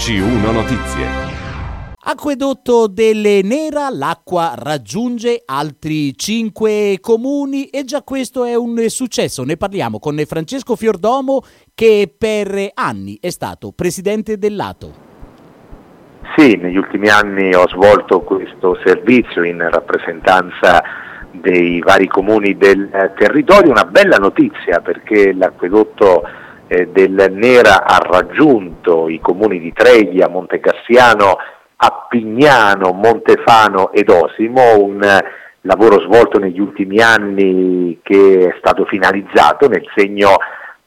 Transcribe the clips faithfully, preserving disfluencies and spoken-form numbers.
C uno Notizie. Acquedotto delle Nera, l'acqua raggiunge altri cinque comuni e già questo è un successo. Ne parliamo con Francesco Fiordomo, che per anni è stato presidente dell'A T O. Sì, negli ultimi anni ho svolto questo servizio in rappresentanza dei vari comuni del territorio. Una bella notizia, perché l'acquedotto eh, del Nera ha raggiunto i comuni di Treglia, Montecassiano, Appignano, Montefano ed Osimo, un lavoro svolto negli ultimi anni che è stato finalizzato nel segno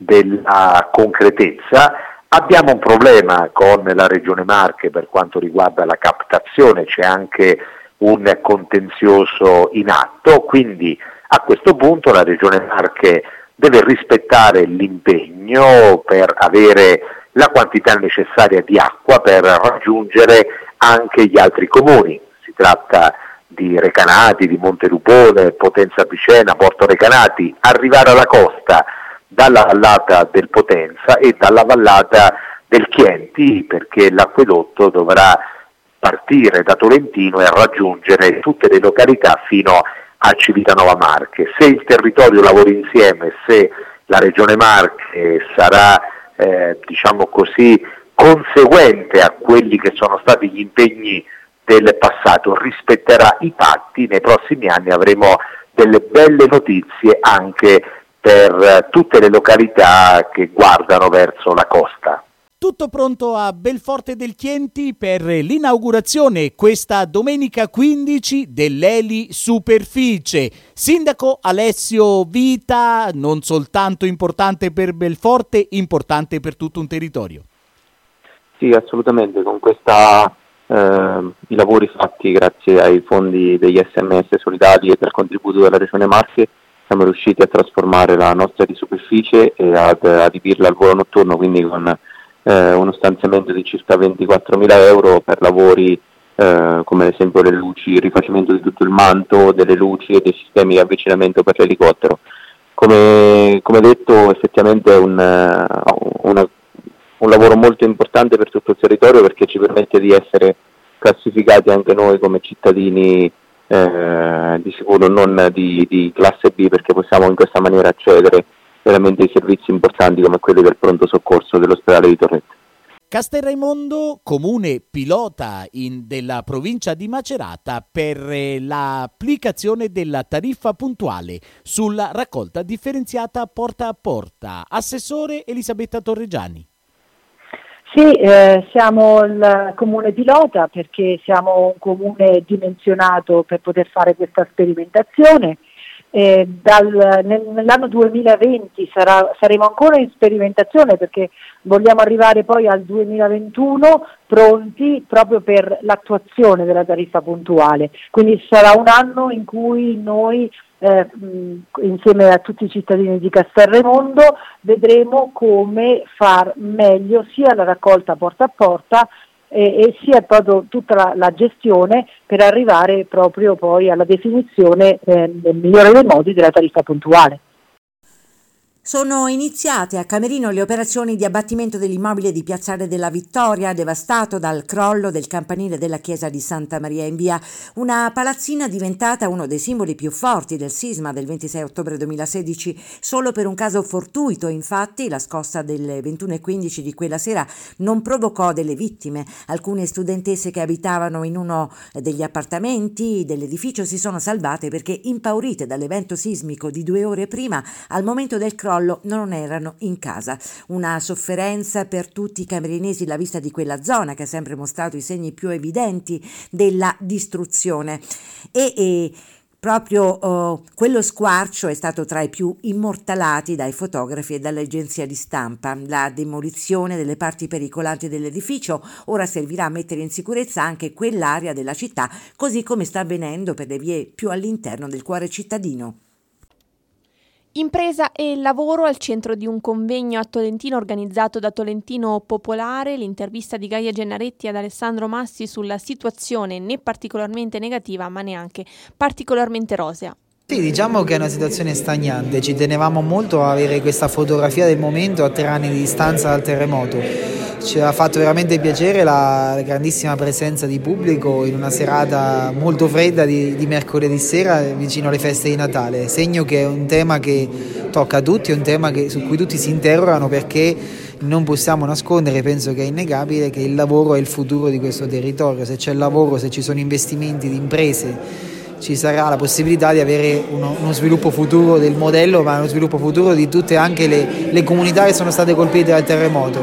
della concretezza. Abbiamo un problema con la Regione Marche per quanto riguarda la captazione, c'è anche un contenzioso in atto, quindi a questo punto la Regione Marche deve rispettare l'impegno per avere la quantità necessaria di acqua per raggiungere anche gli altri comuni. Si tratta di Recanati, di Montelupone, Potenza Picena, Porto Recanati, arrivare alla costa dalla vallata del Potenza e dalla vallata del Chienti, perché l'acquedotto dovrà partire da Tolentino e raggiungere tutte le località fino a Civitanova Marche. Se il territorio lavora insieme, se la Regione Marche sarà eh, diciamo così conseguente a quelli che sono stati gli impegni del passato, rispetterà i patti, nei prossimi anni avremo delle belle notizie anche per tutte le località che guardano verso la costa. Tutto pronto a Belforte del Chienti per l'inaugurazione questa domenica quindici dell'Eli Superficie. Sindaco Alessio Vita, non soltanto importante per Belforte, importante per tutto un territorio. Sì, assolutamente, con questa eh, i lavori fatti grazie ai fondi degli S M S solidali e del contributo della Regione Marche siamo riusciti a trasformare la nostra di superficie e ad adibirla al volo notturno, quindi con eh, uno stanziamento di circa ventiquattromila euro per lavori eh, come ad esempio le luci, il rifacimento di tutto il manto, delle luci e dei sistemi di avvicinamento per l'elicottero. Come, come detto, effettivamente è un, una un lavoro molto importante per tutto il territorio, perché ci permette di essere classificati anche noi come cittadini eh, di sicuro non di, di classe B, perché possiamo in questa maniera accedere veramente ai servizi importanti come quelli del pronto soccorso dell'ospedale di Torrette. Castelraimondo, comune pilota in, della provincia di Macerata per eh, l'applicazione della tariffa puntuale sulla raccolta differenziata porta a porta. Assessore Elisabetta Torregiani. Sì, eh, siamo il comune pilota perché siamo un comune dimensionato per poter fare questa sperimentazione. Eh, dal, nel, nell'anno duemilaventi sarà, saremo ancora in sperimentazione, perché vogliamo arrivare poi al duemilaventuno pronti proprio per l'attuazione della tariffa puntuale. Quindi sarà un anno in cui noi Eh, insieme a tutti i cittadini di Castelraimondo vedremo come far meglio sia la raccolta porta a porta e, e sia proprio tutta la, la gestione per arrivare proprio poi alla definizione eh, nel migliore dei modi della tariffa puntuale. Sono iniziate a Camerino le operazioni di abbattimento dell'immobile di Piazzale della Vittoria, devastato dal crollo del campanile della chiesa di Santa Maria in Via, una palazzina diventata uno dei simboli più forti del sisma del ventisei ottobre duemilasedici. Solo per un caso fortuito, infatti, la scossa delle ventuno e quindici di quella sera non provocò delle vittime. Alcune studentesse che abitavano in uno degli appartamenti dell'edificio si sono salvate perché, impaurite dall'evento sismico di due ore prima, al momento del crollo non erano in casa. Una sofferenza per tutti i camerinesi la vista di quella zona che ha sempre mostrato i segni più evidenti della distruzione e, e proprio uh, quello squarcio è stato tra i più immortalati dai fotografi e dalle agenzie di stampa. La demolizione delle parti pericolanti dell'edificio ora servirà a mettere in sicurezza anche quell'area della città, così come sta avvenendo per le vie più all'interno del cuore cittadino. Impresa e lavoro al centro di un convegno a Tolentino organizzato da Tolentino Popolare. L'intervista di Gaia Gennaretti ad Alessandro Massi sulla situazione né particolarmente negativa ma neanche particolarmente rosea. Sì, diciamo che è una situazione stagnante, ci tenevamo molto a avere questa fotografia del momento a tre anni di distanza dal terremoto. Ci ha fatto veramente piacere la grandissima presenza di pubblico in una serata molto fredda di, di mercoledì sera vicino alle feste di Natale, segno che è un tema che tocca a tutti, è un tema che, su cui tutti si interrogano, perché non possiamo nascondere, penso che è innegabile, che il lavoro è il futuro di questo territorio. Se c'è lavoro, se ci sono investimenti di imprese, ci sarà la possibilità di avere uno, uno sviluppo futuro del modello, ma uno sviluppo futuro di tutte anche le, le comunità che sono state colpite dal terremoto.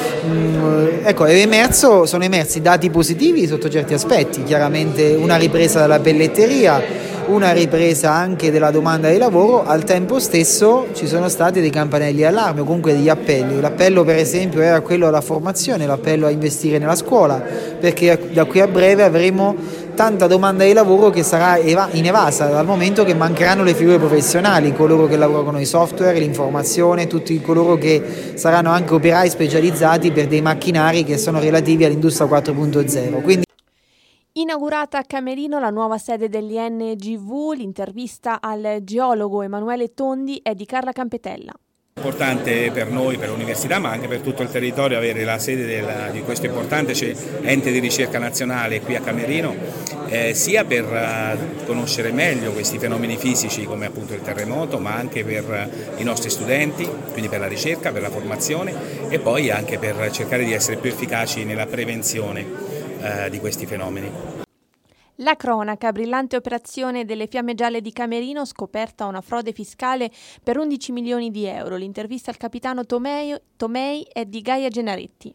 Mm, ecco, è emerso, sono emersi dati positivi sotto certi aspetti, chiaramente una ripresa della pelletteria, una ripresa anche della domanda di lavoro. Al tempo stesso ci sono stati dei campanelli d'allarme, o comunque degli appelli. L'appello per esempio era quello alla formazione, l'appello a investire nella scuola, perché da qui a breve avremo tanta domanda di lavoro che sarà inevasa, dal momento che mancheranno le figure professionali, coloro che lavorano con i software, l'informazione, tutti coloro che saranno anche operai specializzati per dei macchinari che sono relativi all'industria quattro punto zero. Quindi inaugurata a Camerino la nuova sede dell'I N G V, l'intervista al geologo Emanuele Tondi è di Carla Campetella. È importante per noi, per l'università, ma anche per tutto il territorio avere la sede della, di questo importante cioè, ente di ricerca nazionale qui a Camerino, eh, sia per uh, conoscere meglio questi fenomeni fisici come appunto il terremoto, ma anche per uh, i nostri studenti, quindi per la ricerca, per la formazione e poi anche per cercare di essere più efficaci nella prevenzione uh, di questi fenomeni. La cronaca, brillante operazione delle Fiamme Gialle di Camerino, scoperta una frode fiscale per undici milioni di euro. L'intervista al capitano Tomei, Tomei è di Gaia Gennaretti.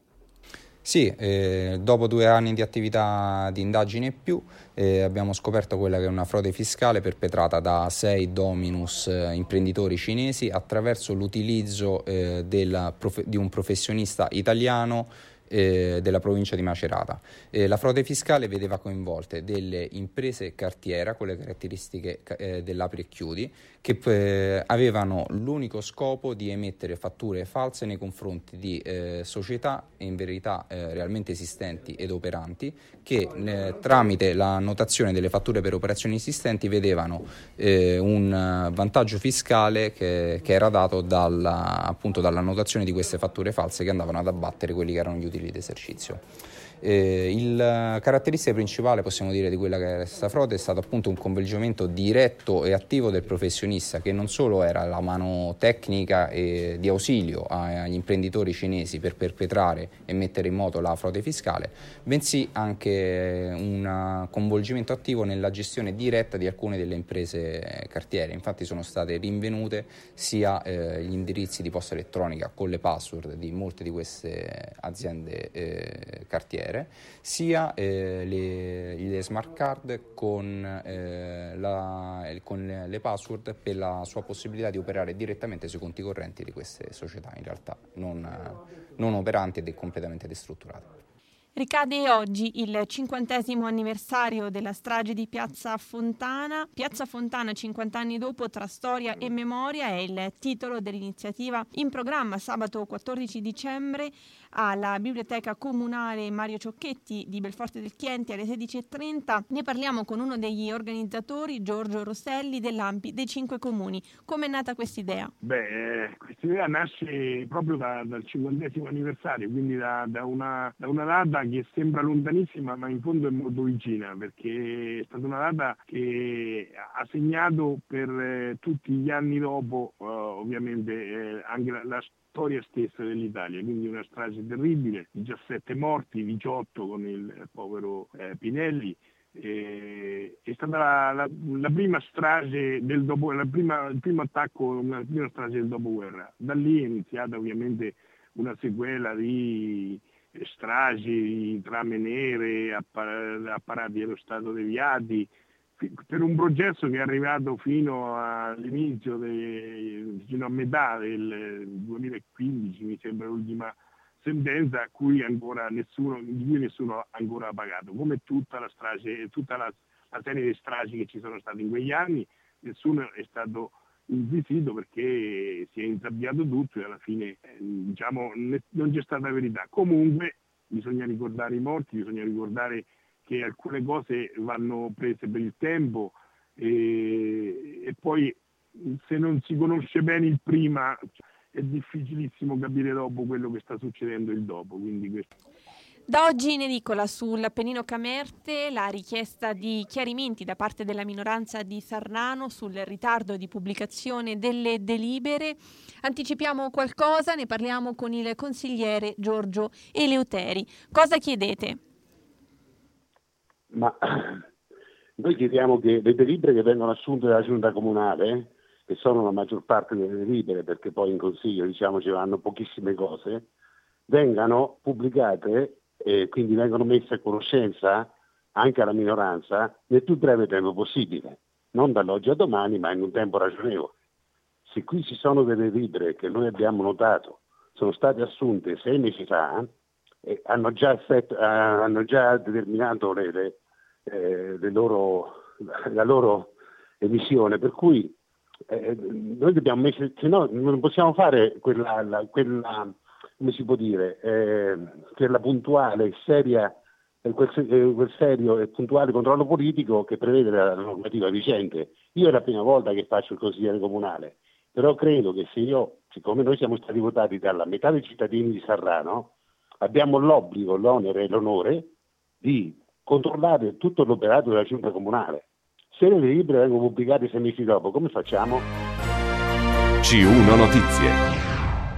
Sì, eh, dopo due anni di attività di indagine e più eh, abbiamo scoperto quella che è una frode fiscale perpetrata da sei dominus eh, imprenditori cinesi attraverso l'utilizzo eh, della profe- di un professionista italiano Eh, della provincia di Macerata. Eh, la frode fiscale vedeva coinvolte delle imprese cartiera con le caratteristiche eh, dell'apri e chiudi che eh, avevano l'unico scopo di emettere fatture false nei confronti di eh, società in verità eh, realmente esistenti ed operanti che eh, tramite la annotazione delle fatture per operazioni esistenti vedevano eh, un vantaggio fiscale che, che era dato dalla, appunto dall'annotazione di queste fatture false che andavano ad abbattere quelli che erano gli utili d'esercizio. Eh, il caratteristica principale, possiamo dire, di quella che era questa frode è stato appunto un coinvolgimento diretto e attivo del professionista, che non solo era la mano tecnica e di ausilio agli imprenditori cinesi per perpetrare e mettere in moto la frode fiscale, bensì anche un coinvolgimento attivo nella gestione diretta di alcune delle imprese cartiere. Infatti sono state rinvenute sia eh, gli indirizzi di posta elettronica con le password di molte di queste aziende eh, cartiere, sia eh, le, le smart card con, eh, la, con le, le password per la sua possibilità di operare direttamente sui conti correnti di queste società, in realtà non, non operanti ed completamente destrutturate. Ricade oggi il cinquantesimo anniversario della strage di Piazza Fontana. Piazza Fontana cinquanta anni dopo, tra storia e memoria è il titolo dell'iniziativa in programma sabato quattordici dicembre alla Biblioteca Comunale Mario Ciocchetti di Belforte del Chienti alle sedici e trenta. Ne parliamo con uno degli organizzatori, Giorgio Rosselli, dell'A M P I dei Cinque Comuni. Come è nata quest'idea? Beh, eh, quest'idea nasce proprio da, dal cinquantesimo anniversario, quindi da, da, una, da una data che sembra lontanissima ma in fondo è molto vicina, perché è stata una data che ha segnato per eh, tutti gli anni dopo eh, ovviamente eh, anche la, la storia stessa dell'Italia, quindi una strage terribile, diciassette morti, diciotto con il povero eh, Pinelli. Eh, è stata la, la, la prima strage del dopo, la prima, il primo attacco, la prima strage del dopoguerra. Da lì è iniziata ovviamente una sequela di stragi, di trame nere, apparati dello Stato deviati, per un processo che è arrivato fino all'inizio, de, fino a metà del duemilaquindici, mi sembra l'ultima sentenza, a cui ancora nessuno, di cui nessuno ha ancora pagato. Come tutta la strage, tutta la, la serie di stragi che ci sono state in quegli anni, nessuno è stato inquisito perché si è insabbiato tutto e alla fine eh, diciamo ne, non c'è stata verità. Comunque bisogna ricordare i morti, bisogna ricordare che alcune cose vanno prese per il tempo e, e poi se non si conosce bene il prima è difficilissimo capire dopo quello che sta succedendo il dopo. Quindi questo. Da oggi in edicola sull'Appennino Camerte la richiesta di chiarimenti da parte della minoranza di Sarnano sul ritardo di pubblicazione delle delibere. Anticipiamo qualcosa, ne parliamo con il consigliere Giorgio Eleuteri. Cosa chiedete? Ma noi chiediamo che le delibere che vengono assunte dalla Giunta Comunale, che sono la maggior parte delle delibere, perché poi in Consiglio diciamo ci vanno pochissime cose, vengano pubblicate e quindi vengono messe a conoscenza anche alla minoranza nel più breve tempo possibile, non dall'oggi a domani, ma in un tempo ragionevole. Se qui ci sono delle delibere che noi abbiamo notato sono state assunte sei mesi fa e hanno già, effetto, hanno già determinato le, le, eh, le loro, la loro emissione, per cui eh, noi dobbiamo mettere, se no non possiamo fare quella, la, quella come si può dire, eh, quella puntuale e seria, eh, quel, eh, quel serio e puntuale controllo politico che prevede la normativa vigente. Io è la prima volta che faccio il consigliere comunale, però credo che se io, siccome noi siamo stati votati dalla metà dei cittadini di Sarrano, abbiamo l'obbligo, l'onere e l'onore di controllare tutto l'operato della giunta comunale. Se le delibere vengono pubblicate sei mesi dopo, come facciamo? C uno Notizie.